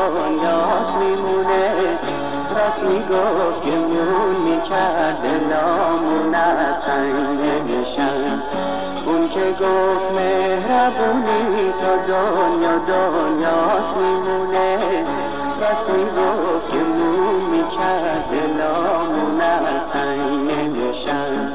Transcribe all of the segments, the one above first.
دنیاست میمونه. راست میگفت که میون میکرد دلامون از سنگ نمیشن. اون که گفت مهربونی تا دنیا دنیاست میمونه. راست میگفت که میون میکرد دلامون از سنگ نمیشن.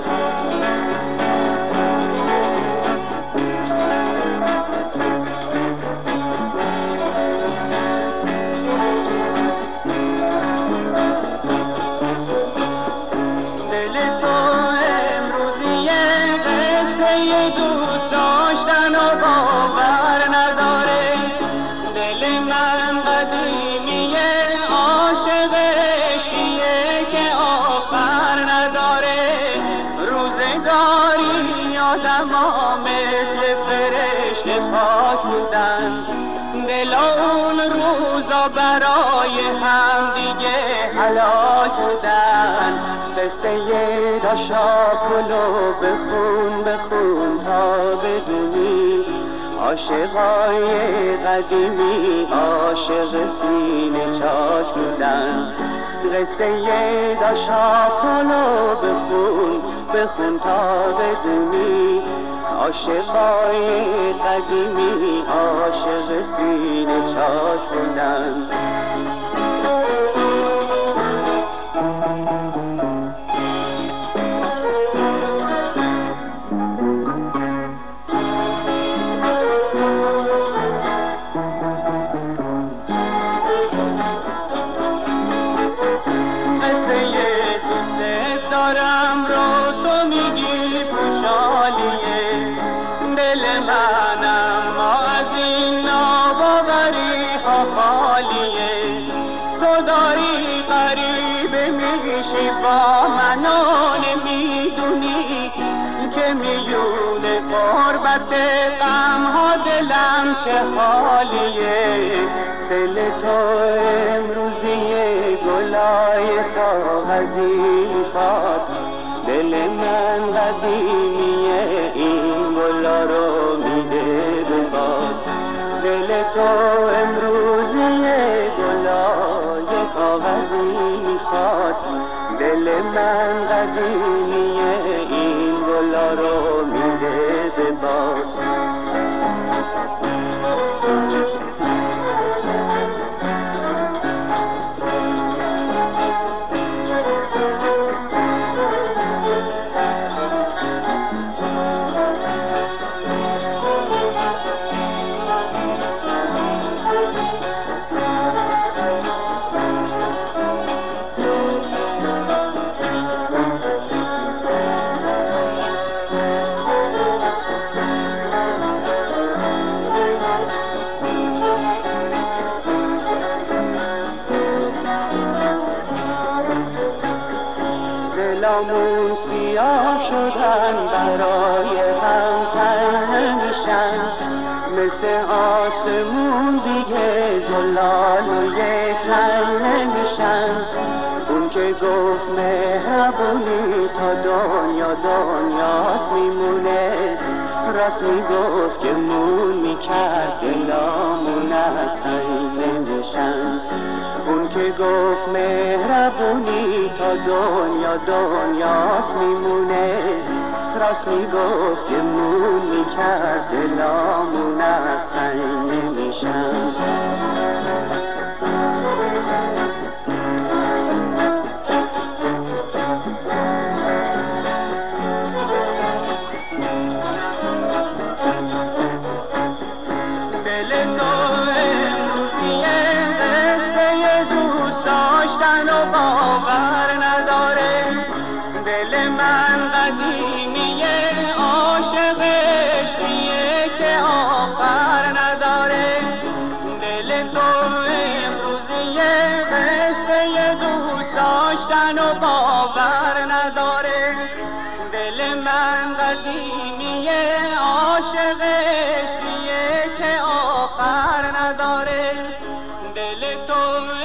دوست داشتن و باور نداره. دل من قدیمیه عاشق عشقیه که آخر نداره. روزگاری آدما مثل فرشته خاک بودن. دل اون روزا برای هم دیگه هلاک بودن. قصه داشاکلو بخون بخون تا بدونی. عاشقای قدیمی عاشق سینه چاک بودن. قصه داشاکلو بخون بخون تا بدونی. عاشقای قدیمی عاشق سینه چاک بودن. دارم رو تو میگی خوشحالیه. دل منم ما از این ناباوری ها خالیه. تو داری غریبه میشی با من و نمیدونی که میونه قربت غم ها دلم چه حالیه. دل تو امروزیه گلای کاغذی میخواد. دل من قدیمیه این گلا رو میده به باد. دل تو امروزیه گلای کاغذی میخواد. دل من قدیمیه این گلا رو میده به باد. دلامون سیاه شدن برای هم تنه میشن. مثل آسمون دیگه زلال و یک رنگ نمیشن. اون که گفت مهربونی تا دنیا دنیاست میمونه. راست میگفت که مون میکرد دلامون از سنگ نمیشن. اون که گفت مهربونی تا دنیا دنیاست میمونه. راست میگفت که مون میکرد دلامون از سنگ نمیشن. دل من قدیمیه عاشق عشقیه که آخر نداره. دل تو امروزیه قصه دوست داشتن و باور نداره. دل من قدیمیه عاشق عشقیه که آخر نداره. دل تو